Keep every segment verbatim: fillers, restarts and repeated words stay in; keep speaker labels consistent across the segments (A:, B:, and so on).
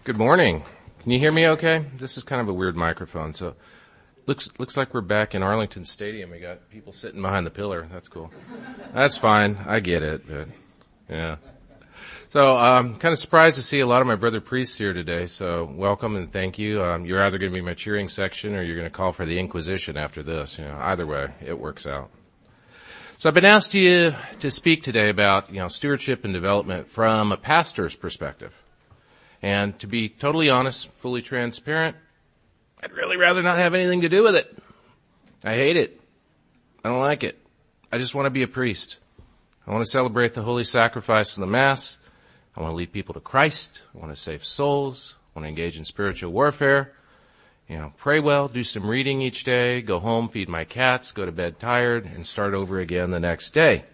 A: Good morning. Can you hear me okay? This is kind of a weird microphone, so looks looks like we're back in Arlington Stadium. We got people sitting behind the pillar. That's cool. That's fine. I get it, but yeah. So I'm um, kind of surprised to see a lot of my brother priests here today, so welcome and thank you. Um, you're either going to be my cheering section or you're going to call for the Inquisition after this. You know, either way, it works out. So I've been asked to, you to speak today about, you know, stewardship and development from a pastor's perspective. And to be totally honest, fully transparent, I'd really rather not have anything to do with it. I hate it. I don't like it. I just want to be a priest. I want to celebrate the holy sacrifice of the Mass. I want to lead people to Christ. I want to save souls. I want to engage in spiritual warfare. You know, pray well, do some reading each day, go home, feed my cats, go to bed tired, and start over again the next day.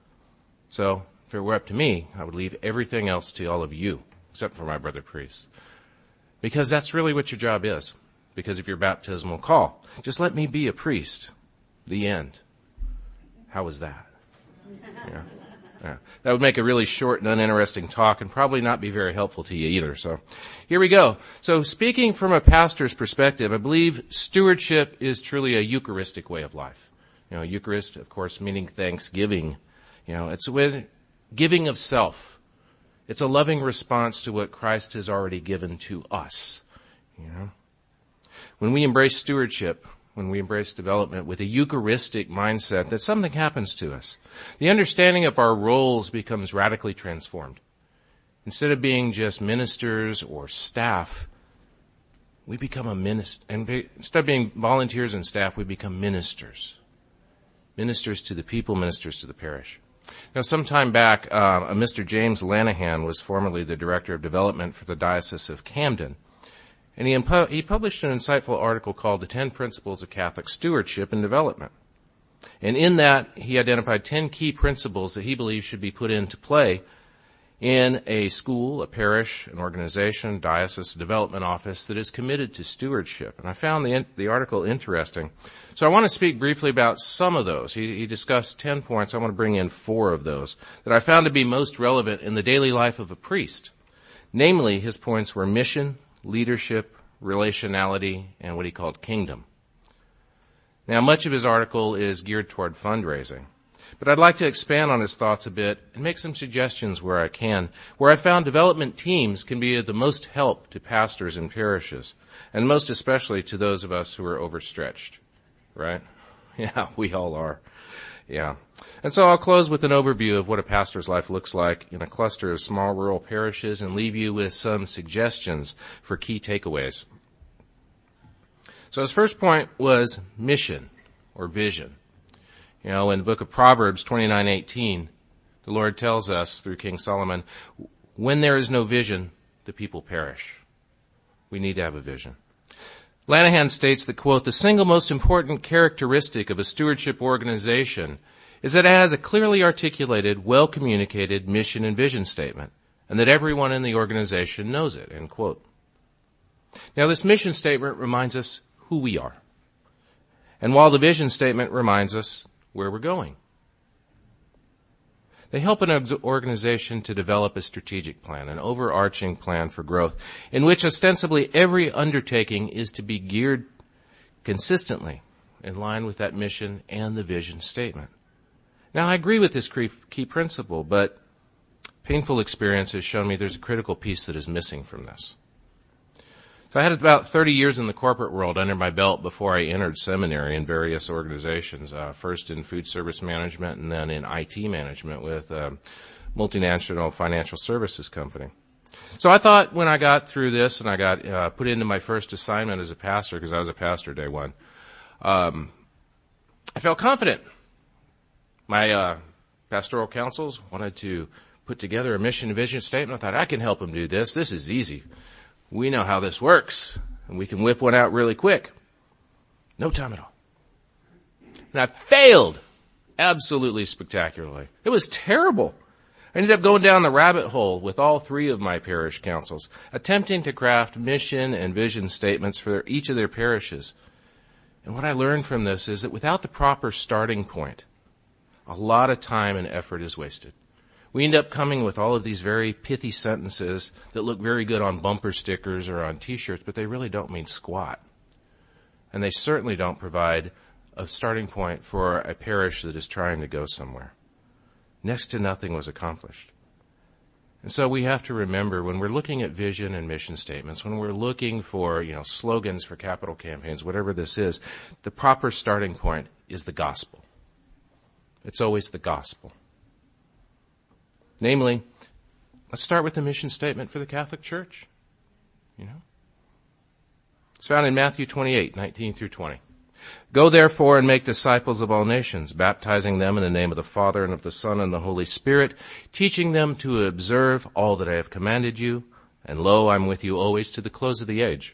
A: So, if it were up to me, I would leave everything else to all of you, except for my brother priests. Because that's really what your job is. Because of your baptismal call. Just let me be a priest. The end. How was that? Yeah. Yeah. That would make a really short and uninteresting talk and probably not be very helpful to you either. So here we go. So speaking from a pastor's perspective, I believe stewardship is truly a Eucharistic way of life. You know, Eucharist, of course, meaning thanksgiving. You know, it's with giving of self. It's a loving response to what Christ has already given to us. You know, when we embrace stewardship, when we embrace development with a Eucharistic mindset, that something happens to us. The understanding of our roles becomes radically transformed. Instead of being just ministers or staff, we become a minister. And be, instead of being volunteers and staff, we become ministers. Ministers to the people, ministers to the parish. Now, some time back, uh, a Mister James Lanahan was formerly the Director of Development for the Diocese of Camden. And he, impo- he published an insightful article called The Ten Principles of Catholic Stewardship and Development. And in that, he identified ten key principles that he believes should be put into play in a school, a parish, an organization, diocese, development office that is committed to stewardship. And I found the, the article interesting. So I want to speak briefly about some of those. He, he discussed ten points. I want to bring in four of those that I found to be most relevant in the daily life of a priest. Namely, his points were mission, leadership, relationality, and what he called kingdom. Now, much of his article is geared toward fundraising, but I'd like to expand on his thoughts a bit and make some suggestions where I can, where I found development teams can be of the most help to pastors and parishes, and most especially to those of us who are overstretched, right? Yeah, we all are. Yeah. And so I'll close with an overview of what a pastor's life looks like in a cluster of small rural parishes and leave you with some suggestions for key takeaways. So his first point was mission or vision. You know, in the book of Proverbs twenty-nine eighteen, the Lord tells us through King Solomon, when there is no vision, the people perish. We need to have a vision. Lanahan states that, quote, the single most important characteristic of a stewardship organization is that it has a clearly articulated, well-communicated mission and vision statement, and that everyone in the organization knows it, end quote. Now, this mission statement reminds us who we are, and while the vision statement reminds us where we're going. They help an organization to develop a strategic plan, an overarching plan for growth, in which ostensibly every undertaking is to be geared consistently in line with that mission and the vision statement. Now, I agree with this key principle, but painful experience has shown me there's a critical piece that is missing from this. So I had about thirty years in the corporate world under my belt before I entered seminary in various organizations, uh, first in food service management and then in I T management with a multinational financial services company. So I thought when I got through this and I got uh, put into my first assignment as a pastor, because I was a pastor day one, um, I felt confident. My uh, pastoral councils wanted to put together a mission and vision statement. I thought, I can help them do this. This is easy. We know how this works, and we can whip one out really quick. No time at all. And I failed absolutely spectacularly. It was terrible. I ended up going down the rabbit hole with all three of my parish councils, attempting to craft mission and vision statements for each of their parishes. And what I learned from this is that without the proper starting point, a lot of time and effort is wasted. We end up coming with all of these very pithy sentences that look very good on bumper stickers or on t-shirts, but they really don't mean squat. And they certainly don't provide a starting point for a parish that is trying to go somewhere. Next to nothing was accomplished. And so we have to remember when we're looking at vision and mission statements, when we're looking for, you know, slogans for capital campaigns, whatever this is, the proper starting point is the gospel. It's always the gospel. Namely, let's start with the mission statement for the Catholic Church. You know? It's found in Matthew twenty-eight, nineteen through twenty. Go therefore and make disciples of all nations, baptizing them in the name of the Father and of the Son and the Holy Spirit, teaching them to observe all that I have commanded you, and lo, I'm with you always to the close of the age.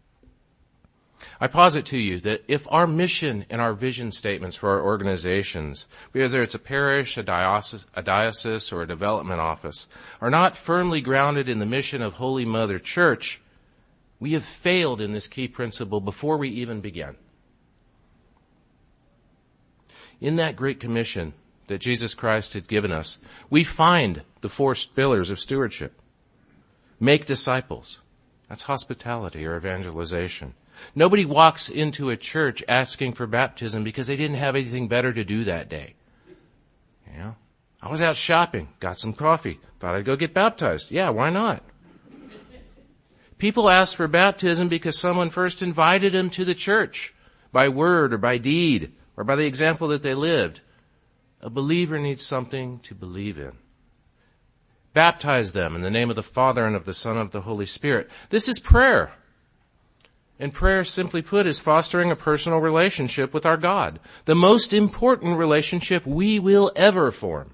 A: I posit to you that if our mission and our vision statements for our organizations, whether it's a parish, a diocese, a diocese, or a development office, are not firmly grounded in the mission of Holy Mother Church, we have failed in this key principle before we even begin. In that great commission that Jesus Christ had given us, we find the four pillars of stewardship. Make disciples. That's hospitality or evangelization. Nobody walks into a church asking for baptism because they didn't have anything better to do that day. You know, I was out shopping, got some coffee, thought I'd go get baptized. Yeah, why not? People ask for baptism because someone first invited them to the church by word or by deed or by the example that they lived. A believer needs something to believe in. Baptize them in the name of the Father and of the Son and of the Holy Spirit. This is prayer. And prayer, simply put, is fostering a personal relationship with our God, the most important relationship we will ever form.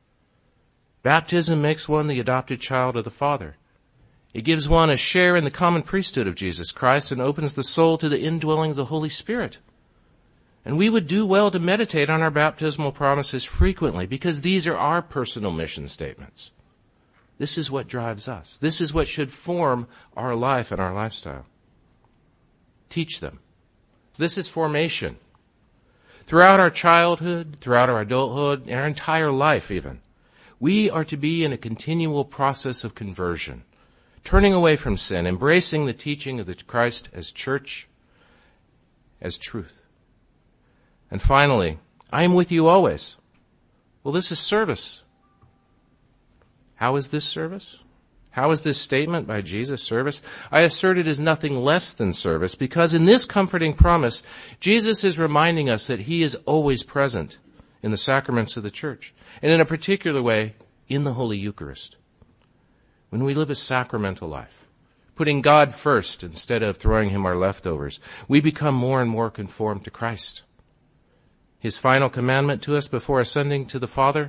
A: Baptism makes one the adopted child of the Father. It gives one a share in the common priesthood of Jesus Christ and opens the soul to the indwelling of the Holy Spirit. And we would do well to meditate on our baptismal promises frequently because these are our personal mission statements. This is what drives us. This is what should form our life and our lifestyle. Teach them. This is formation. Throughout our childhood, throughout our adulthood, and our entire life even, we are to be in a continual process of conversion, turning away from sin, embracing the teaching of the Christ as church, as truth. And finally, I am with you always. Well, this is service. How is this service? How is this statement by Jesus service? I assert it is nothing less than service because in this comforting promise, Jesus is reminding us that he is always present in the sacraments of the church and in a particular way in the Holy Eucharist. When we live a sacramental life, putting God first instead of throwing him our leftovers, we become more and more conformed to Christ. His final commandment to us before ascending to the Father,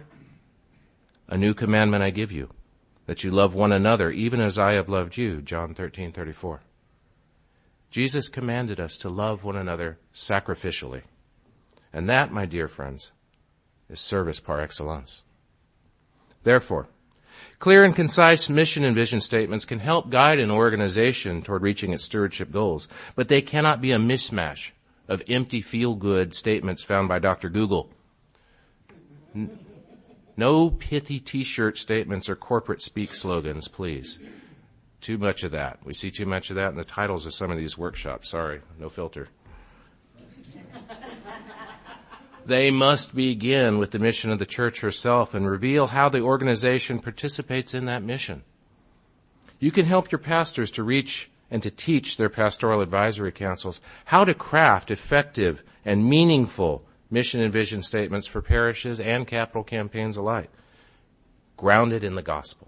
A: a new commandment I give you, that you love one another even as I have loved you, John thirteen thirty-four. Jesus commanded us to love one another sacrificially. And that, my dear friends, is service par excellence. Therefore, clear and concise mission and vision statements can help guide an organization toward reaching its stewardship goals, but they cannot be a mishmash of empty feel-good statements found by Doctor Google. N- No pithy t-shirt statements or corporate speak slogans, please. Too much of that. We see too much of that in the titles of some of these workshops. Sorry, no filter. They must begin with the mission of the church herself and reveal how the organization participates in that mission. You can help your pastors to reach and to teach their pastoral advisory councils how to craft effective and meaningful mission and vision statements for parishes and capital campaigns alike, grounded in the gospel.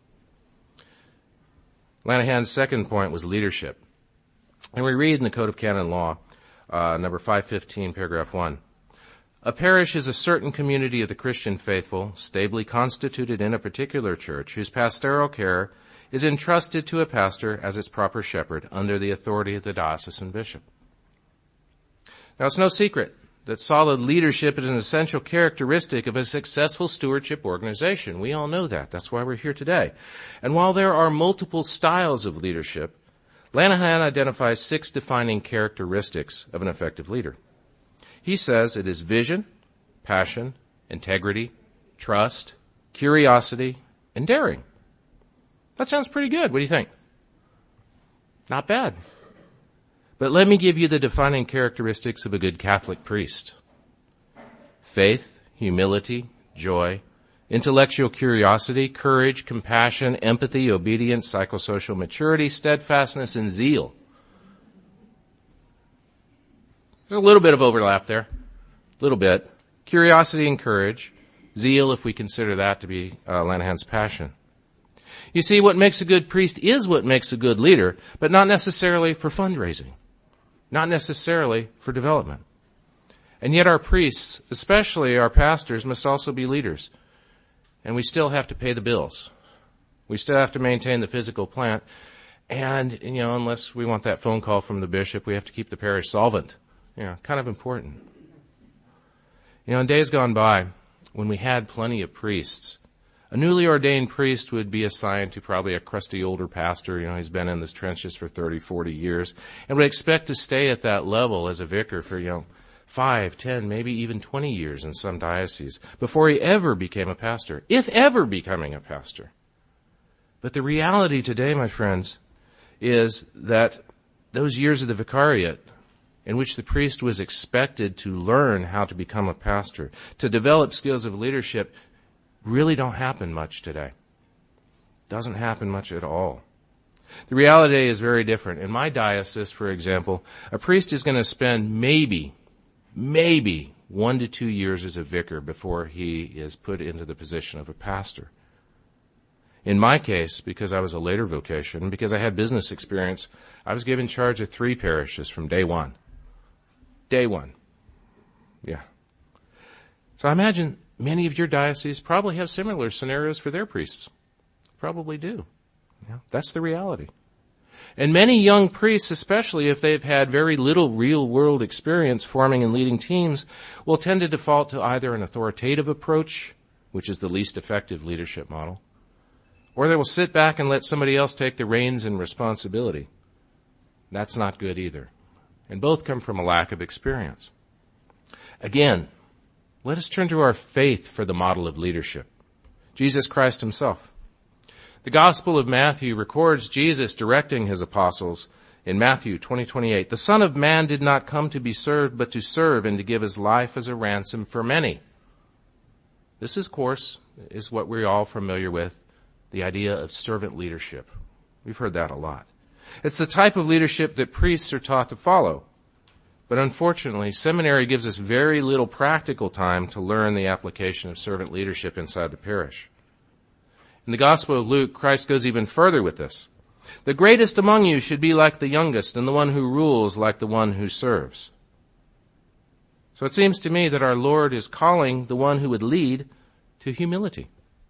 A: Lanahan's second point was leadership. And we read in the Code of Canon Law, uh, number five fifteen, paragraph one, a parish is a certain community of the Christian faithful, stably constituted in a particular church, whose pastoral care is entrusted to a pastor as its proper shepherd under the authority of the diocesan bishop. Now, it's no secret that solid leadership is an essential characteristic of a successful stewardship organization. We all know that. That's why we're here today. And while there are multiple styles of leadership, Lanahan identifies six defining characteristics of an effective leader. He says it is vision, passion, integrity, trust, curiosity, and daring. That sounds pretty good. What do you think? Not bad. But let me give you the defining characteristics of a good Catholic priest. Faith, humility, joy, intellectual curiosity, courage, compassion, empathy, obedience, psychosocial maturity, steadfastness, and zeal. There's a little bit of overlap there. A little bit. Curiosity and courage. Zeal, if we consider that to be uh, Lanahan's passion. You see, what makes a good priest is what makes a good leader, but not necessarily for fundraising. Not necessarily for development. And yet our priests, especially our pastors, must also be leaders. And we still have to pay the bills. We still have to maintain the physical plant. And, you know, unless we want that phone call from the bishop, we have to keep the parish solvent. You know, kind of important. You know, in days gone by, when we had plenty of priests, a newly ordained priest would be assigned to probably a crusty older pastor. You know, he's been in this trenches for thirty, forty years, and would expect to stay at that level as a vicar for, you know, five, ten, maybe even twenty years in some dioceses before he ever became a pastor, if ever becoming a pastor. But the reality today, my friends, is that those years of the vicariate in which the priest was expected to learn how to become a pastor, to develop skills of leadership, really don't happen much today. Doesn't happen much at all. The reality is very different. In my diocese, for example, a priest is going to spend maybe, maybe one to two years as a vicar before he is put into the position of a pastor. In my case, because I was a later vocation, because I had business experience, I was given charge of three parishes from day one. Day one. Yeah. So I imagine many of your dioceses probably have similar scenarios for their priests. Probably do. Yeah, that's the reality. And many young priests, especially if they've had very little real-world experience forming and leading teams, will tend to default to either an authoritative approach, which is the least effective leadership model, or they will sit back and let somebody else take the reins and responsibility. That's not good either. And both come from a lack of experience. Again, let us turn to our faith for the model of leadership. Jesus Christ himself. The Gospel of Matthew records Jesus directing his apostles in Matthew twenty twenty-eight. The Son of Man did not come to be served, but to serve and to give his life as a ransom for many. This, of course, is what we're all familiar with, the idea of servant leadership. We've heard that a lot. It's the type of leadership that priests are taught to follow. But unfortunately, seminary gives us very little practical time to learn the application of servant leadership inside the parish. In the Gospel of Luke, Christ goes even further with this. The greatest among you should be like the youngest, and the one who rules like the one who serves. So it seems to me that our Lord is calling the one who would lead to humility.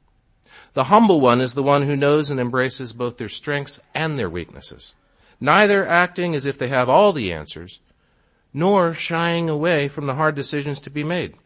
A: The humble one is the one who knows and embraces both their strengths and their weaknesses, neither acting as if they have all the answers, nor shying away from the hard decisions to be made.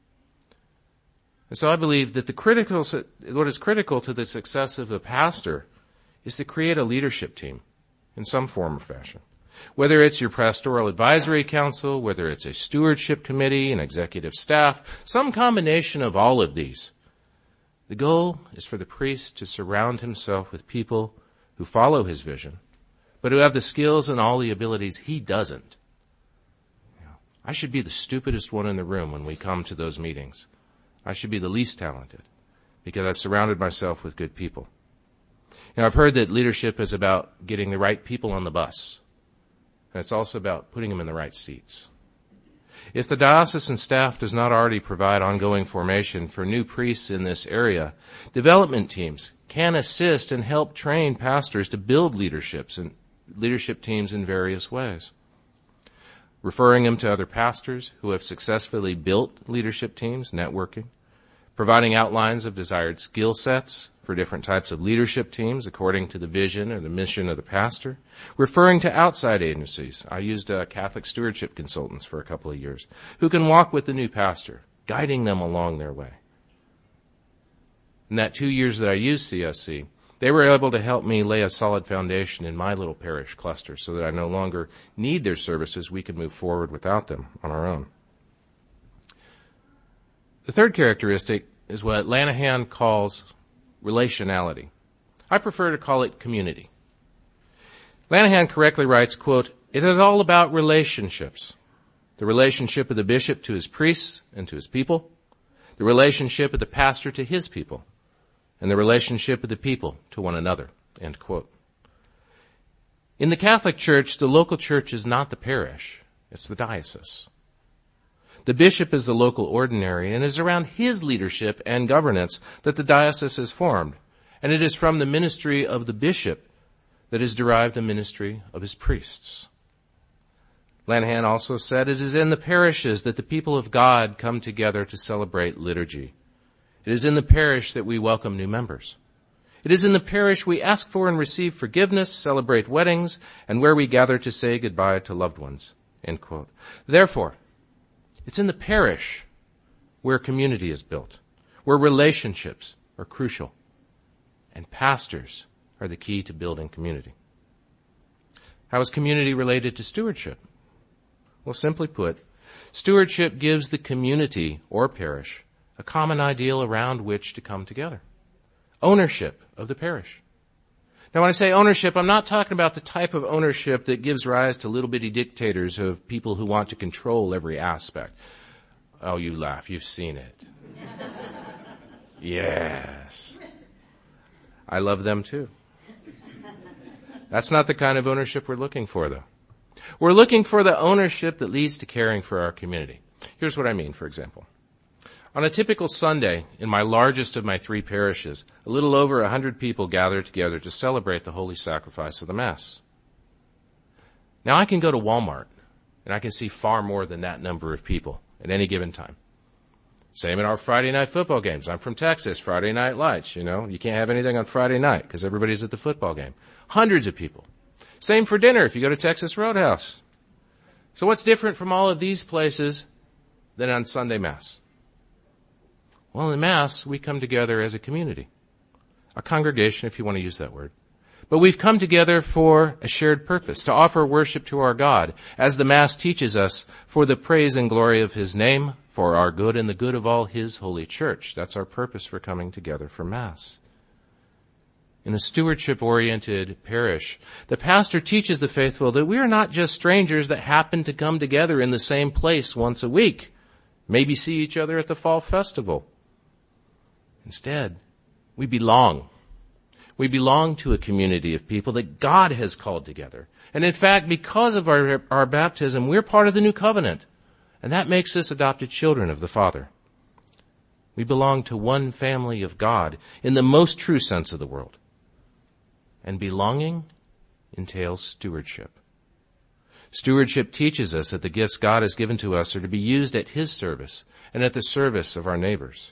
A: And so I believe that the critical, what is critical to the success of a pastor is to create a leadership team in some form or fashion. Whether it's your pastoral advisory council, whether it's a stewardship committee, an executive staff, some combination of all of these. The goal is for the priest to surround himself with people who follow his vision, but who have the skills and all the abilities he doesn't. You know, I should be the stupidest one in the room when we come to those meetings. I should be the least talented because I've surrounded myself with good people. Now, I've heard that leadership is about getting the right people on the bus, and it's also about putting them in the right seats. If the diocesan staff does not already provide ongoing formation for new priests in this area, development teams can assist and help train pastors to build leaderships and leadership teams in various ways. Referring them to other pastors who have successfully built leadership teams, networking, providing outlines of desired skill sets for different types of leadership teams according to the vision or the mission of the pastor, referring to outside agencies. I used uh, Catholic stewardship consultants for a couple of years who can walk with the new pastor, guiding them along their way. In that two years that I used C S C, they were able to help me lay a solid foundation in my little parish cluster so that I no longer need their services. We could move forward without them on our own. The third characteristic is what Lanahan calls relationality. I prefer to call it community. Lanahan correctly writes, quote, "It is all about relationships. The relationship of the bishop to his priests and to his people, the relationship of the pastor to his people, and the relationship of the people to one another," end quote. In the Catholic Church, the local church is not the parish, it's the diocese. The bishop is the local ordinary, and it is around his leadership and governance that the diocese is formed, and it is from the ministry of the bishop that is derived the ministry of his priests. Lanahan also said, "It is in the parishes that the people of God come together to celebrate liturgy. It is in the parish that we welcome new members. It is in the parish we ask for and receive forgiveness, celebrate weddings, and where we gather to say goodbye to loved ones," end quote. Therefore, it's in the parish where community is built, where relationships are crucial, and pastors are the key to building community. How is community related to stewardship? Well, simply put, stewardship gives the community or parish a common ideal around which to come together. Ownership of the parish. Now, when I say ownership, I'm not talking about the type of ownership that gives rise to little bitty dictators of people who want to control every aspect. Oh, you laugh. You've seen it. Yes. I love them too. That's not the kind of ownership we're looking for, though. We're looking for the ownership that leads to caring for our community. Here's what I mean, for example. On a typical Sunday, in my largest of my three parishes, a little over a hundred people gather together to celebrate the holy sacrifice of the Mass. Now, I can go to Walmart, and I can see far more than that number of people at any given time. Same at our Friday night football games. I'm from Texas, Friday night lights, you know. You can't have anything on Friday night because everybody's at the football game. Hundreds of people. Same for dinner if you go to Texas Roadhouse. So what's different from all of these places than on Sunday Mass? Well, in Mass, we come together as a community. A congregation, if you want to use that word. But we've come together for a shared purpose, to offer worship to our God, as the Mass teaches us, for the praise and glory of His name, for our good and the good of all His holy church. That's our purpose for coming together for Mass. In a stewardship-oriented parish, the pastor teaches the faithful that we are not just strangers that happen to come together in the same place once a week, maybe see each other at the fall festival. Instead, we belong. We belong to a community of people that God has called together. And in fact, because of our, our baptism, we're part of the new covenant. And that makes us adopted children of the Father. We belong to one family of God in the most true sense of the word. And belonging entails stewardship. Stewardship teaches us that the gifts God has given to us are to be used at His service and at the service of our neighbors.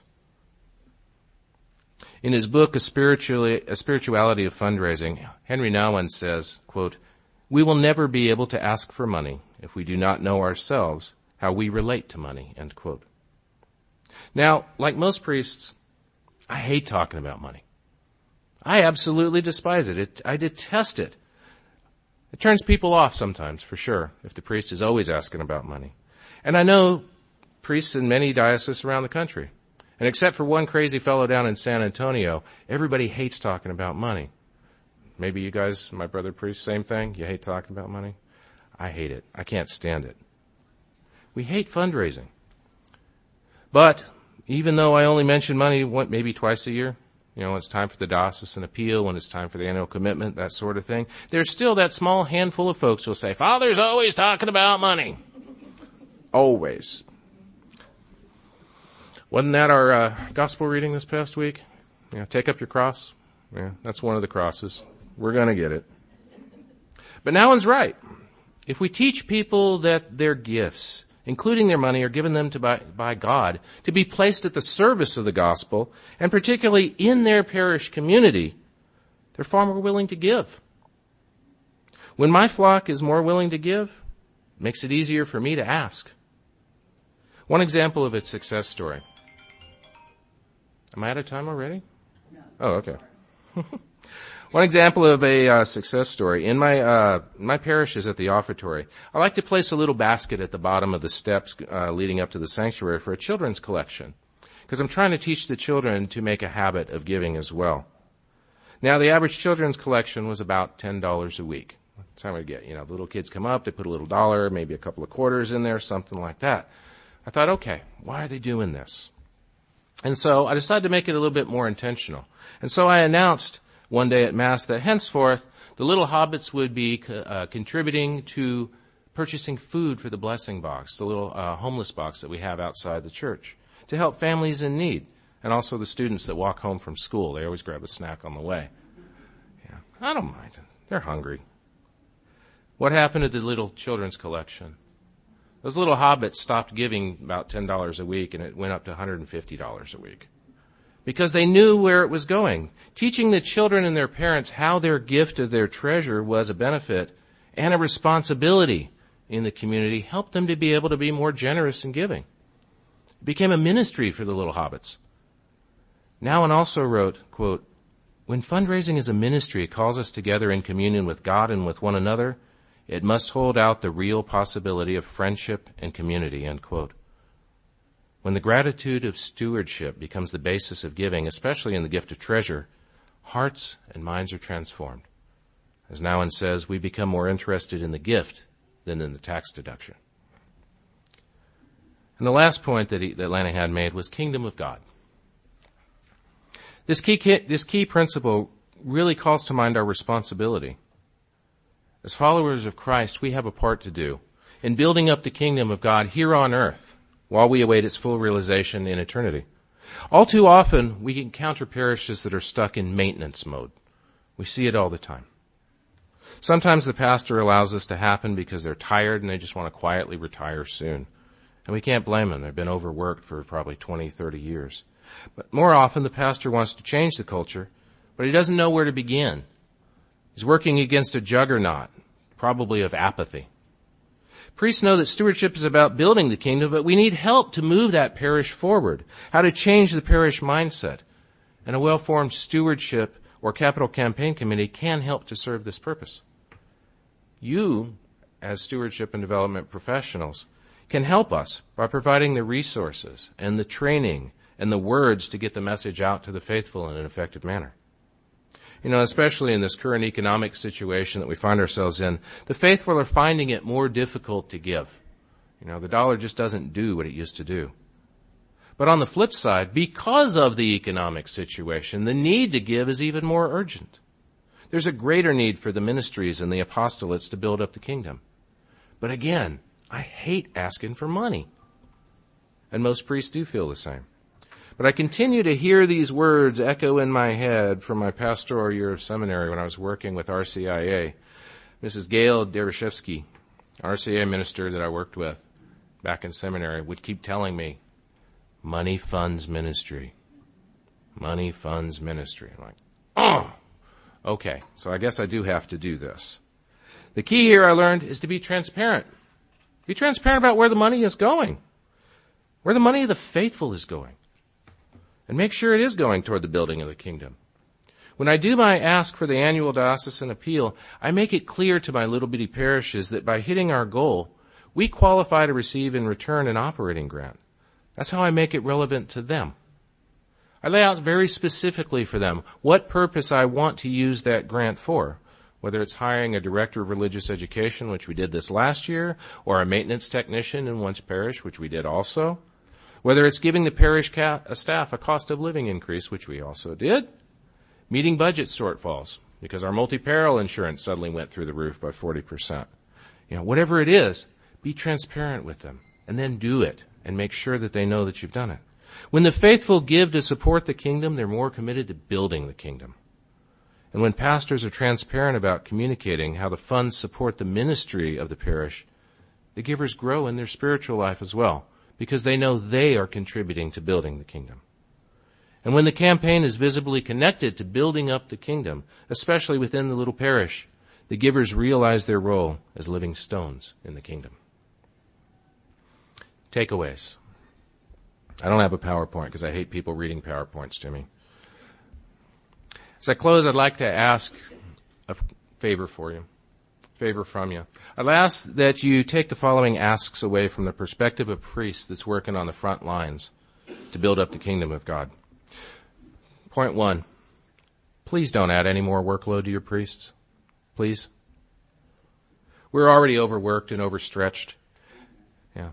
A: In his book, A, Spiritually, A Spirituality of Fundraising, Henry Nouwen says, quote, "We will never be able to ask for money if we do not know ourselves how we relate to money," end quote. Now, like most priests, I hate talking about money. I absolutely despise it. it. I detest it. It turns people off sometimes, for sure, if the priest is always asking about money. And I know priests in many dioceses around the country. And except for one crazy fellow down in San Antonio, everybody hates talking about money. Maybe you guys, my brother priest, same thing? You hate talking about money? I hate it. I can't stand it. We hate fundraising. But even though I only mention money one, maybe twice a year, you know, when it's time for the diocesan appeal, when it's time for the annual commitment, that sort of thing, there's still that small handful of folks who will say, "Father's always talking about money." Always. Wasn't that our uh, gospel reading this past week? Yeah, take up your cross. Yeah, that's one of the crosses. We're going to get it. But Nouwen's right. If we teach people that their gifts, including their money, are given them to by, by God to be placed at the service of the gospel, and particularly in their parish community, they're far more willing to give. When my flock is more willing to give, it makes it easier for me to ask. One example of its success story. Am I out of time already? No. Oh, okay. One example of a uh, success story. In my uh, my parish is at the offertory. I like to place a little basket at the bottom of the steps uh, leading up to the sanctuary for a children's collection. because I'm trying to teach the children to make a habit of giving as well. Now, the average children's collection was about ten dollars a week. That's how we get, you know, the little kids come up, they put a little dollar, maybe a couple of quarters in there, something like that. I thought, okay, why are they doing this? And so I decided to make it a little bit more intentional. And so I announced one day at Mass that henceforth, the little hobbits would be uh, contributing to purchasing food for the blessing box, the little uh, homeless box that we have outside the church, to help families in need, and also the students that walk home from school. They always grab a snack on the way. Yeah, I don't mind. They're hungry. What happened to the little children's collection? Those little hobbits stopped giving about ten dollars a week, and it went up to one hundred fifty dollars a week. Because they knew where it was going. Teaching the children and their parents how their gift of their treasure was a benefit and a responsibility in the community helped them to be able to be more generous in giving. It became a ministry for the little hobbits. Nouwen also wrote, quote, "When fundraising is a ministry, it calls us together in communion with God and with one another. It must hold out the real possibility of friendship and community," end quote. When the gratitude of stewardship becomes the basis of giving, especially in the gift of treasure, hearts and minds are transformed. As Nouwen says, we become more interested in the gift than in the tax deduction. And the last point that, he, that Lanahan made was kingdom of God. This key, this key principle really calls to mind our responsibility. As followers of Christ, we have a part to do in building up the kingdom of God here on earth while we await its full realization in eternity. All too often, we encounter parishes that are stuck in maintenance mode. We see it all the time. Sometimes the pastor allows this to happen because they're tired and they just want to quietly retire soon. And we can't blame them. They've been overworked for probably twenty, thirty years. But more often, the pastor wants to change the culture, but he doesn't know where to begin. He's working against a juggernaut, probably of apathy. Priests know that stewardship is about building the kingdom, but we need help to move that parish forward, how to change the parish mindset. And a well-formed stewardship or capital campaign committee can help to serve this purpose. You, as stewardship and development professionals, can help us by providing the resources and the training and the words to get the message out to the faithful in an effective manner. You know, especially in this current economic situation that we find ourselves in, the faithful are finding it more difficult to give. You know, the dollar just doesn't do what it used to do. But on the flip side, because of the economic situation, the need to give is even more urgent. There's a greater need for the ministries and the apostolates to build up the kingdom. But again, I hate asking for money. And most priests do feel the same. But I continue to hear these words echo in my head from my pastoral year of seminary when I was working with R C I A. Missus Gail Dereshevsky, R C I A minister that I worked with back in seminary, would keep telling me, money funds ministry. Money funds ministry. I'm like, oh, okay, so I guess I do have to do this. The key here, I learned, is to be transparent. Be transparent about where the money is going, where the money of the faithful is going. And make sure it is going toward the building of the kingdom. When I do my ask for the annual diocesan appeal, I make it clear to my little bitty parishes that by hitting our goal, we qualify to receive in return an operating grant. That's how I make it relevant to them. I lay out very specifically for them what purpose I want to use that grant for, whether it's hiring a director of religious education, which we did this last year, or a maintenance technician in one's parish, which we did also. Whether it's giving the parish ca- staff a cost of living increase, which we also did, meeting budget shortfalls, because our multi-peril insurance suddenly went through the roof by forty percent. You know, whatever it is, be transparent with them, and then do it, and make sure that they know that you've done it. When the faithful give to support the kingdom, they're more committed to building the kingdom. And when pastors are transparent about communicating how the funds support the ministry of the parish, the givers grow in their spiritual life as well, because they know they are contributing to building the kingdom. And when the campaign is visibly connected to building up the kingdom, especially within the little parish, the givers realize their role as living stones in the kingdom. Takeaways. I don't have a PowerPoint because I hate people reading PowerPoints to me. As I close, I'd like to ask a favor for you. favor from you. I'll ask that you take the following asks away from the perspective of priests that's working on the front lines to build up the kingdom of God. Point one, please don't add any more workload to your priests. Please. We're already overworked and overstretched. Yeah.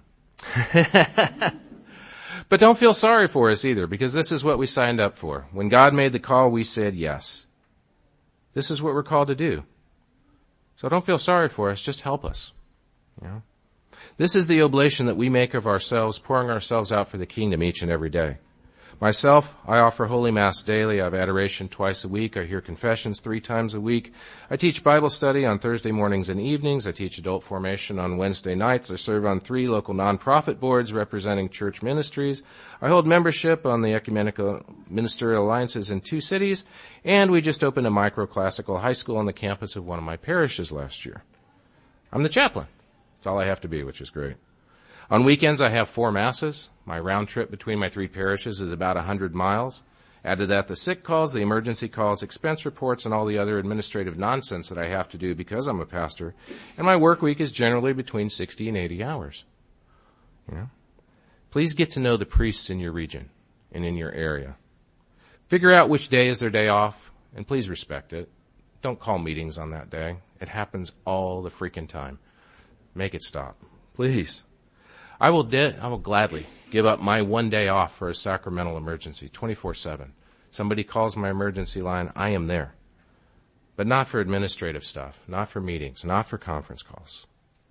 A: But don't feel sorry for us either, because this is what we signed up for. When God made the call, we said yes. This is what we're called to do. So don't feel sorry for us, just help us. You know? This is the oblation that we make of ourselves, pouring ourselves out for the kingdom each and every day. Myself, I offer Holy Mass daily. I have adoration twice a week. I hear confessions three times a week. I teach Bible study on Thursday mornings and evenings. I teach adult formation on Wednesday nights. I serve on three local nonprofit boards representing church ministries. I hold membership on the Ecumenical Ministerial Alliances in two cities. And we just opened a micro-classical high school on the campus of one of my parishes last year. I'm the chaplain. That's all I have to be, which is great. On weekends, I have four masses. My round trip between my three parishes is about one hundred miles. Add to that the sick calls, the emergency calls, expense reports, and all the other administrative nonsense that I have to do because I'm a pastor. And my work week is generally between sixty and eighty hours. You know? Please get to know the priests in your region and in your area. Figure out which day is their day off, and please respect it. Don't call meetings on that day. It happens all the freaking time. Make it stop. Please. I will de- I will gladly give up my one day off for a sacramental emergency, twenty-four seven. Somebody calls my emergency line, I am there. But not for administrative stuff, not for meetings, not for conference calls.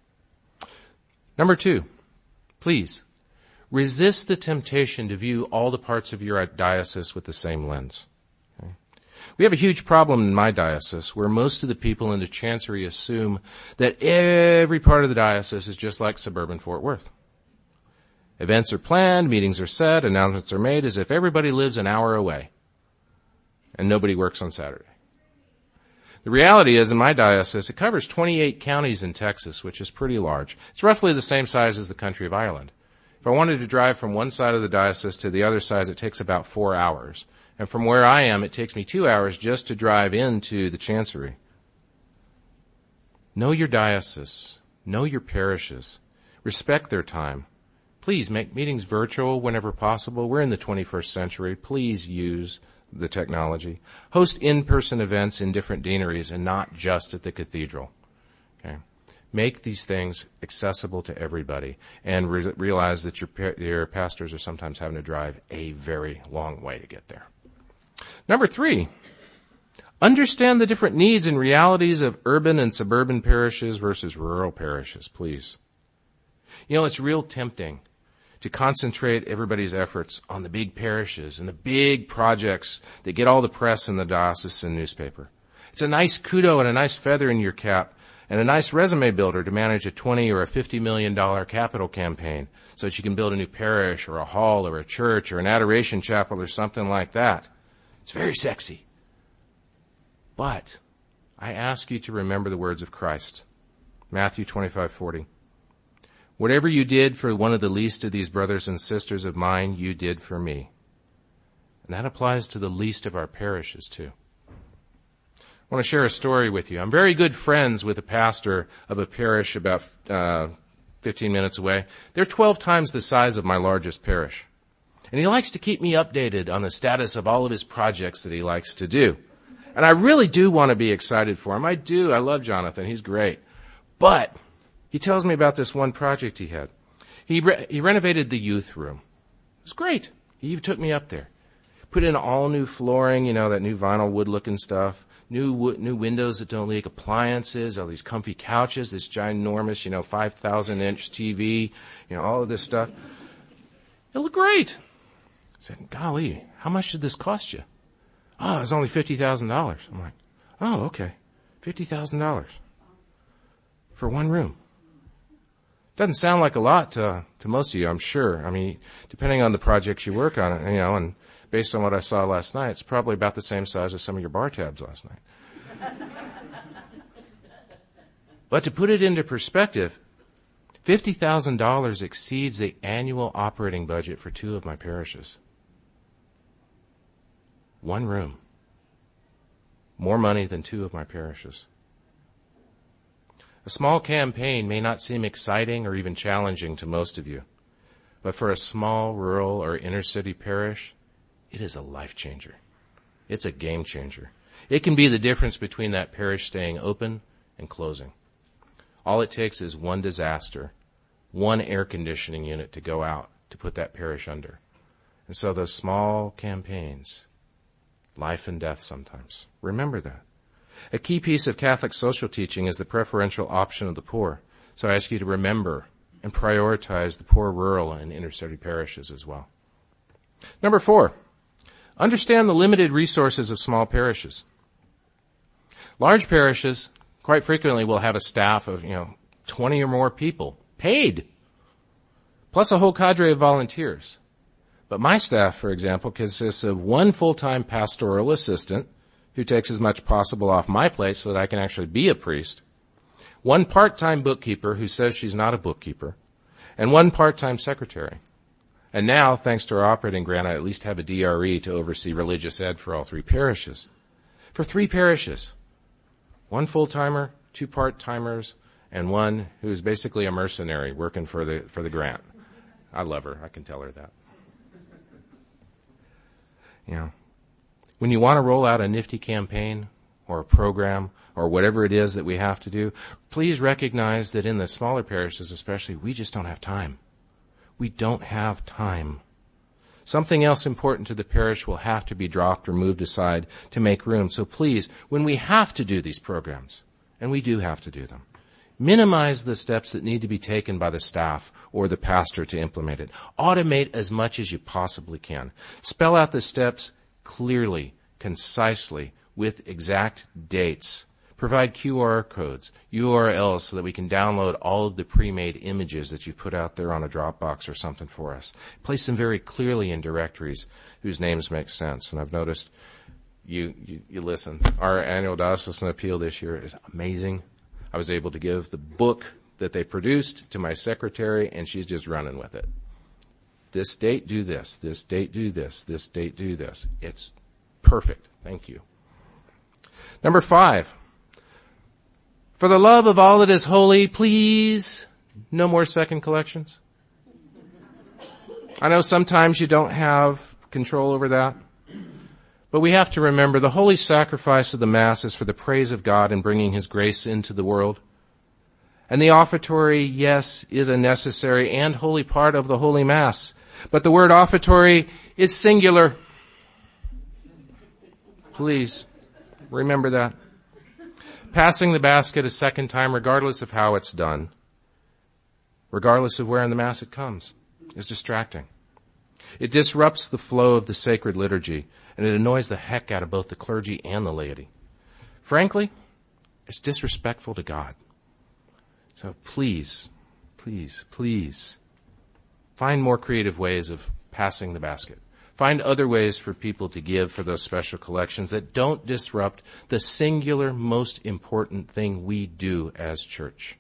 A: Number two, please, resist the temptation to view all the parts of your diocese with the same lens. Okay? We have a huge problem in my diocese where most of the people in the chancery assume that every part of the diocese is just like suburban Fort Worth. Events are planned, meetings are set, announcements are made as if everybody lives an hour away and nobody works on Saturday. The reality is, in my diocese, it covers twenty-eight counties in Texas, which is pretty large. It's roughly the same size as the country of Ireland. If I wanted to drive from one side of the diocese to the other side, it takes about four hours. And from where I am, it takes me two hours just to drive into the chancery. Know your diocese. Know your parishes. Respect their time. Please make meetings virtual whenever possible. We're in the twenty-first century. Please use the technology. Host in-person events in different deaneries and not just at the cathedral. Okay. Make these things accessible to everybody and re- realize that your, your pastors are sometimes having to drive a very long way to get there. Number three, understand the different needs and realities of urban and suburban parishes versus rural parishes, please. You know, it's real tempting to concentrate everybody's efforts on the big parishes and the big projects that get all the press in the diocesan newspaper. It's a nice kudo and a nice feather in your cap and a nice resume builder to manage a twenty or a fifty million dollars capital campaign so that you can build a new parish or a hall or a church or an adoration chapel or something like that. It's very sexy. But I ask you to remember the words of Christ. Matthew twenty-five forty. Whatever you did for one of the least of these brothers and sisters of mine, you did for me. And that applies to the least of our parishes, too. I want to share a story with you. I'm very good friends with a pastor of a parish about uh, fifteen minutes away. They're twelve times the size of my largest parish. And he likes to keep me updated on the status of all of his projects that he likes to do. And I really do want to be excited for him. I do. I love Jonathan. He's great. But he tells me about this one project he had. He re- he renovated the youth room. It was great. He even took me up there. Put in all new flooring, you know, that new vinyl wood-looking stuff. New wo- new windows that don't leak, appliances, all these comfy couches, this ginormous, you know, five thousand inch T V, you know, all of this stuff. It looked great. I said, golly, how much did this cost you? Oh, it was only fifty thousand dollars. I'm like, oh, okay. fifty thousand dollars for one room. Doesn't sound like a lot to, to most of you, I'm sure. I mean, depending on the projects you work on, you know, and based on what I saw last night, it's probably about the same size as some of your bar tabs last night. But to put it into perspective, fifty thousand dollars exceeds the annual operating budget for two of my parishes. One room. More money than two of my parishes. A small campaign may not seem exciting or even challenging to most of you, But for a small, rural, or inner-city parish, it is a life changer. It's a game changer. It can be the difference between that parish staying open and closing. All it takes is one disaster, one air conditioning unit to go out to put that parish under. And so those small campaigns, life and death sometimes. Remember that. A key piece of Catholic social teaching is the preferential option of the poor. So I ask you to remember and prioritize the poor rural and inner city parishes as well. Number four, understand the limited resources of small parishes. Large parishes quite frequently will have a staff of, you know, twenty or more people, paid, plus a whole cadre of volunteers. But my staff, for example, consists of one full-time pastoral assistant who takes as much possible off my plate so that I can actually be a priest, one part-time bookkeeper who says she's not a bookkeeper, and one part-time secretary. And now, thanks to our operating grant, I at least have a D R E to oversee religious ed for all three parishes. For three parishes. One full-timer, two part-timers, and one who's basically a mercenary working for the, for the grant. I love her. I can tell her that. You know, when you want to roll out a nifty campaign or a program or whatever it is that we have to do, please recognize that in the smaller parishes especially, we just don't have time. We don't have time. Something else important to the parish will have to be dropped or moved aside to make room. So please, when we have to do these programs, and we do have to do them, minimize the steps that need to be taken by the staff or the pastor to implement it. Automate as much as you possibly can. Spell out the steps clearly, concisely, with exact dates. Provide Q R codes, U R Ls, so that we can download all of the pre-made images that you've put out there on a Dropbox or something for us. Place them very clearly in directories whose names make sense. And I've noticed you, you, you listen. Our annual diocesan appeal this year is amazing. I was able to give the book that they produced to my secretary, and she's just running with it. This date, do this. This date, do this. This date, do this. It's perfect. Thank you. Number five. For the love of all that is holy, please, no more second collections. I know sometimes you don't have control over that, but we have to remember the holy sacrifice of the Mass is for the praise of God and bringing His grace into the world. And the offertory, yes, is a necessary and holy part of the Holy Mass, but the word offertory is singular. Please, remember that. Passing the basket a second time, regardless of how it's done, regardless of where in the Mass it comes, is distracting. It disrupts the flow of the sacred liturgy, and it annoys the heck out of both the clergy and the laity. Frankly, it's disrespectful to God. So please, please, please, find more creative ways of passing the basket. Find other ways for people to give for those special collections that don't disrupt the singular most important thing we do as church.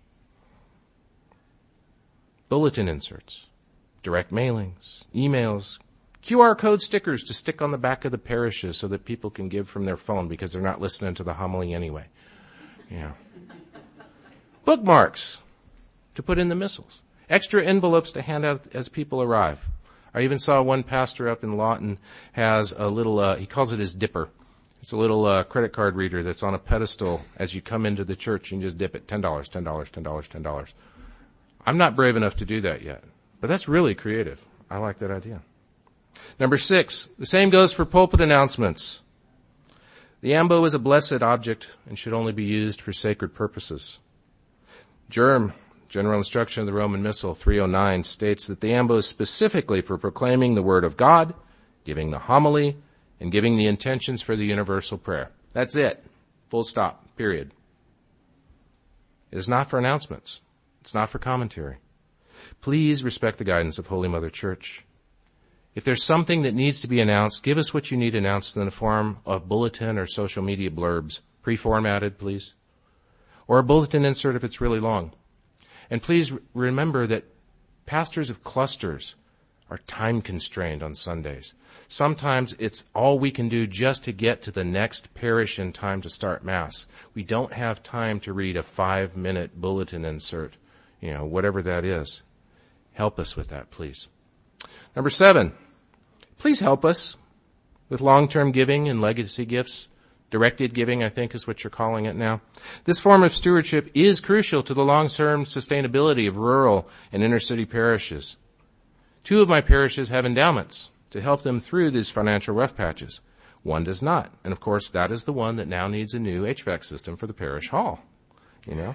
A: Bulletin inserts, direct mailings, emails, Q R code stickers to stick on the back of the parishes so that people can give from their phone because they're not listening to the homily anyway. Yeah. Bookmarks to put in the missals. Extra envelopes to hand out as people arrive. I even saw one pastor up in Lawton has a little, uh, he calls it his dipper. It's a little uh, credit card reader that's on a pedestal as you come into the church and you just dip it. ten dollars, ten dollars, ten dollars, ten dollars. I'm not brave enough to do that yet, but that's really creative. I like that idea. Number six, the same goes for pulpit announcements. The ambo is a blessed object and should only be used for sacred purposes. Germ, General Instruction of the Roman Missal three oh nine, states that the ambo is specifically for proclaiming the Word of God, giving the homily, and giving the intentions for the universal prayer. That's it. Full stop. Period. It is not for announcements. It's not for commentary. Please respect the guidance of Holy Mother Church. If there's something that needs to be announced, give us what you need announced in the form of bulletin or social media blurbs, pre-formatted, please. Or a bulletin insert if it's really long. And please remember that pastors of clusters are time constrained on Sundays. Sometimes it's all we can do just to get to the next parish in time to start Mass. We don't have time to read a five-minute bulletin insert, you know, whatever that is. Help us with that, please. Number seven, please help us with long-term giving and legacy gifts. Directed giving, I think, is what you're calling it now. This form of stewardship is crucial to the long-term sustainability of rural and inner-city parishes. Two of my parishes have endowments to help them through these financial rough patches. One does not. And, of course, that is the one that now needs a new H V A C system for the parish hall. You know?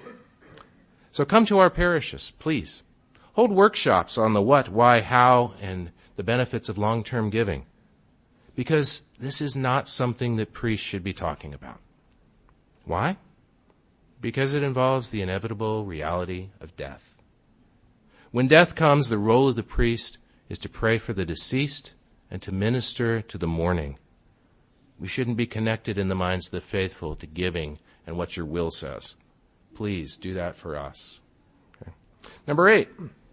A: So come to our parishes, please. Hold workshops on the what, why, how, and the benefits of long-term giving. Because this is not something that priests should be talking about. Why? Because it involves the inevitable reality of death. When death comes, the role of the priest is to pray for the deceased and to minister to the mourning. We shouldn't be connected in the minds of the faithful to giving and what your will says. Please do that for us. Okay. Number eight.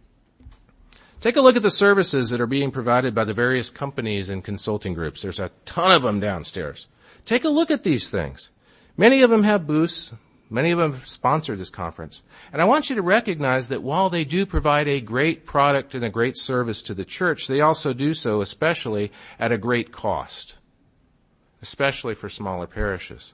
A: Take a look at the services that are being provided by the various companies and consulting groups. There's a ton of them downstairs. Take a look at these things. Many of them have booths. Many of them have sponsored this conference. And I want you to recognize that while they do provide a great product and a great service to the church, they also do so especially at a great cost, especially for smaller parishes.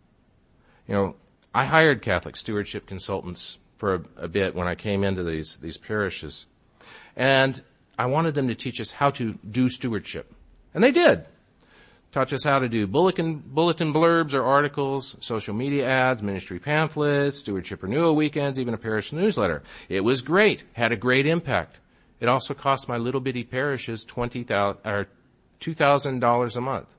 A: You know, I hired Catholic stewardship consultants for a, a bit when I came into these, these parishes. And I wanted them to teach us how to do stewardship. And they did. Taught us how to do bulletin, bulletin blurbs or articles, social media ads, ministry pamphlets, stewardship renewal weekends, even a parish newsletter. It was great. Had a great impact. It also cost my little bitty parishes twenty thousand dollars or two thousand dollars a month.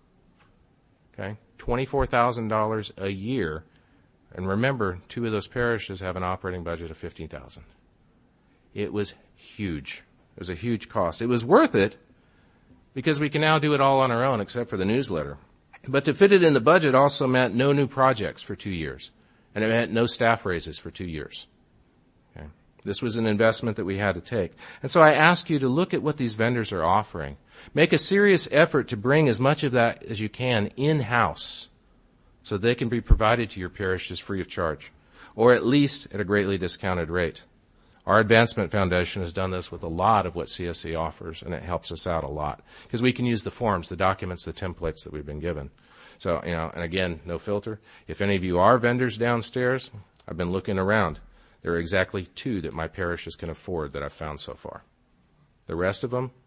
A: Okay? twenty-four thousand dollars a year. And remember, two of those parishes have an operating budget of fifteen thousand dollars. It was huge. It was a huge cost. It was worth it because we can now do it all on our own except for the newsletter. But to fit it in the budget also meant no new projects for two years. And it meant no staff raises for two years. Okay. This was an investment that we had to take. And so I ask you to look at what these vendors are offering. Make a serious effort to bring as much of that as you can in-house so they can be provided to your parishes free of charge, or at least at a greatly discounted rate. Our Advancement Foundation has done this with a lot of what C S C offers, and it helps us out a lot because we can use the forms, the documents, the templates that we've been given. So, you know, and again, no filter. If any of you are vendors downstairs, I've been looking around. There are exactly two that my parishes can afford that I've found so far. The rest of them,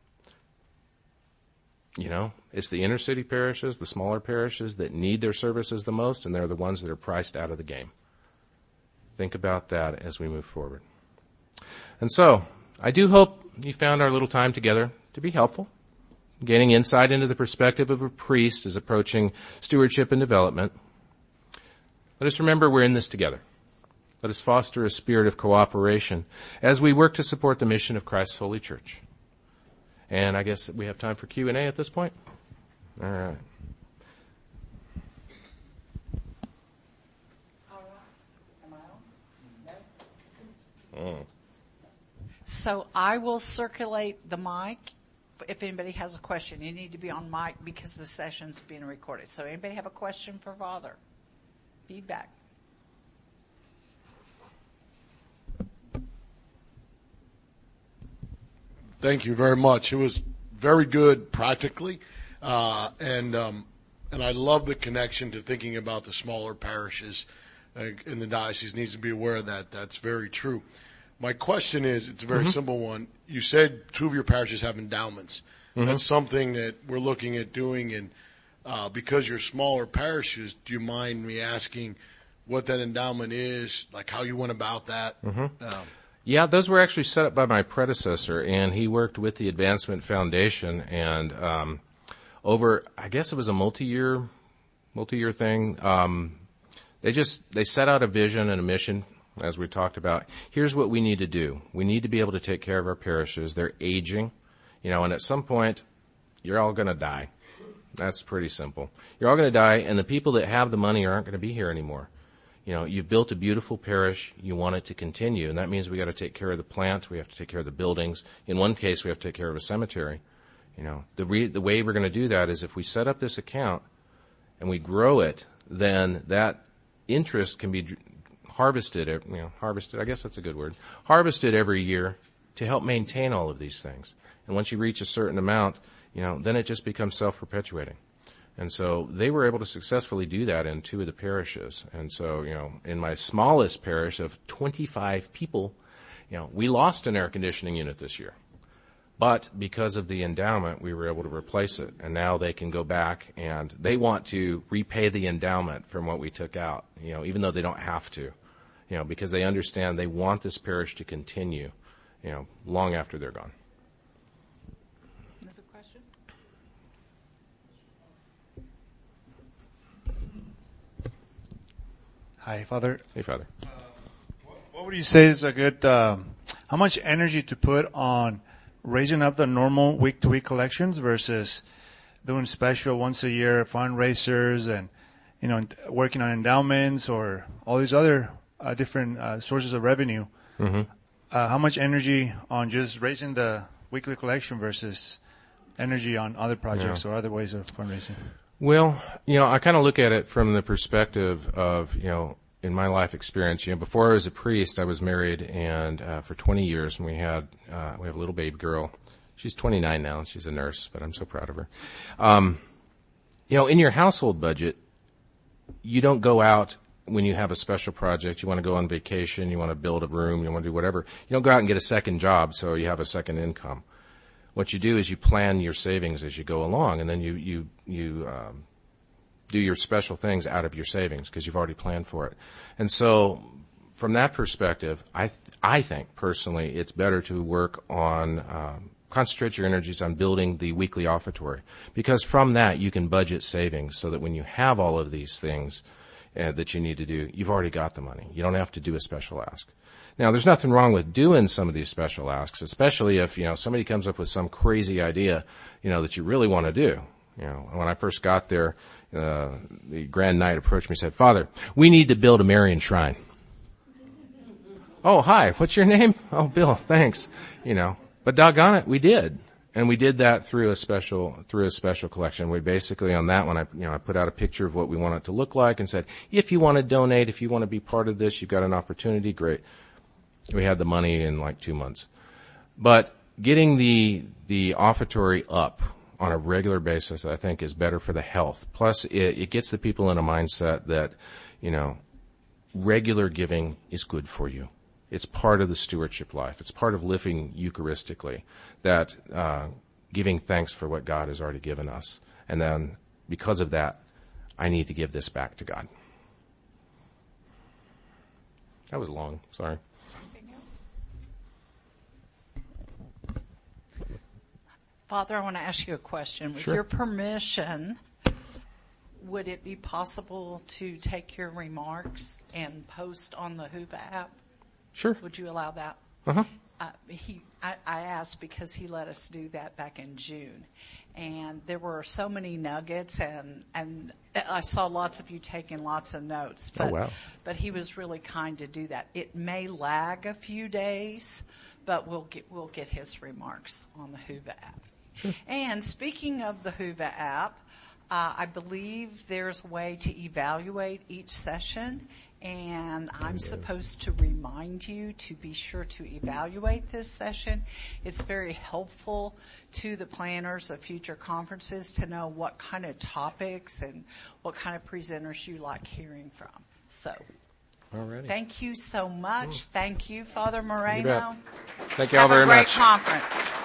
A: you know, it's the inner city parishes, the smaller parishes that need their services the most, and they're the ones that are priced out of the game. Think about that as we move forward. And so, I do hope you found our little time together to be helpful, gaining insight into the perspective of a priest as approaching stewardship and development. Let us remember we're in this together. Let us foster a spirit of cooperation as we work to support the mission of Christ's Holy Church. And I guess we have time for Q and A at this point. All right.
B: All right. Am I on? No?
A: Mm.
B: So I will circulate the mic if anybody has a question. You need to be on mic because the session's being recorded. So anybody have a question for Father? Feedback.
C: Thank you very much. It was very good practically, uh, and um, and I love the connection to thinking about the smaller parishes uh, in the diocese. Needs to be aware of that. That's very true. My question is, it's a very mm-hmm. simple one. You said two of your parishes have endowments. Mm-hmm. That's something that we're looking at doing, and uh, because you're smaller parishes, do you mind me asking what that endowment is, like how you went about that?
A: Mm-hmm.
C: Um,
A: Yeah, those were actually set up by my predecessor, and he worked with the Advancement Foundation, and um, over, I guess it was a multi-year, multi-year thing. Um, they just they set out a vision and a mission, as we talked about. Here's what we need to do: we need to be able to take care of our parishes. They're aging, you know, and at some point, you're all going to die. That's pretty simple. You're all going to die, and the people that have the money aren't going to be here anymore. You know, you've built a beautiful parish. You want it to continue, and that means we got to take care of the plant. We have to take care of the buildings. In one case, we have to take care of a cemetery. You know, the re- the way we're going to do that is if we set up this account and we grow it, then that interest can be harvested. You know, harvested. I guess that's a good word. Harvested every year to help maintain all of these things. And once you reach a certain amount, you know, then it just becomes self-perpetuating. And so they were able to successfully do that in two of the parishes. And so, you know, in my smallest parish of twenty-five people, you know, we lost an air conditioning unit this year. But because of the endowment, we were able to replace it. And now they can go back and they want to repay the endowment from what we took out, you know, even though they don't have to, you know, because they understand they want this parish to continue, you know, long after they're gone.
B: Another question?
D: Hi, Father.
A: Hey, Father.
D: Uh, what, what would you say is a good, um, how much energy to put on raising up the normal week-to-week collections versus doing special once a year fundraisers and, you know, working on endowments or all these other uh, different uh, sources of revenue?
A: Mm-hmm.
D: Uh, how much energy on just raising the weekly collection versus energy on other projects
A: Yeah.
D: or other ways of fundraising?
A: Well, you know, I kind of look at it from the perspective of, you know, in my life experience, you know, before I was a priest, I was married and, uh, for twenty years and we had, uh, we have a little baby girl. She's twenty-nine now. She's a nurse, but I'm so proud of her. Um, you know, in your household budget, you don't go out when you have a special project. You want to go on vacation. You want to build a room. You want to do whatever. You don't go out and get a second job so you have a second income. What you do is you plan your savings as you go along, and then you, you, you, um, do your special things out of your savings because you've already planned for it. And so from that perspective, I, th- I think personally it's better to work on, um, concentrate your energies on building the weekly offertory, because from that you can budget savings so that when you have all of these things uh, that you need to do, you've already got the money. You don't have to do a special ask. Now, there's nothing wrong with doing some of these special asks, especially if, you know, somebody comes up with some crazy idea, you know, that you really want to do. You know, when I first got there, uh, the Grand Knight approached me and said, "Father, we need to build a Marian shrine." "Oh, hi, what's your name?" "Oh, Bill, thanks." You know, but doggone it, we did. And we did that through a special, through a special collection. We basically, on that one, I, you know, I put out a picture of what we want it to look like and said, if you want to donate, if you want to be part of this, you've got an opportunity, great. We had the money in like two months. But getting the, the offertory up on a regular basis, I think, is better for the health. Plus, it, it gets the people in a mindset that, you know, regular giving is good for you. It's part of the stewardship life. It's part of living Eucharistically, that uh, giving thanks for what God has already given us. And then, because of that, I need to give this back to God. That was long. Sorry.
B: Father, I want to ask you a question. With
A: Sure.
B: your permission, would it be possible to take your remarks and post on the Hoover app?
A: Sure.
B: Would you allow that?
A: Uh-huh.
B: Uh, he, I, I asked because he let us do that back in June. And there were so many nuggets, and, and I saw lots of you taking lots of notes. But,
A: Oh, wow.
B: But he was really kind to do that. It may lag a few days, but we'll get, we'll get his remarks on the Hoover app.
A: Sure.
B: And speaking of the Hoover app, uh, I believe there's a way to evaluate each session, and I'm supposed to remind you to be sure to evaluate this session. It's very helpful to the planners of future conferences to know what kind of topics and what kind of presenters you like hearing from. So,
A: Alrighty.
B: thank you so much. Thank you, Father
A: You
B: Moreno.
A: bet. Thank you all
B: Have
A: very
B: a great
A: much.
B: conference.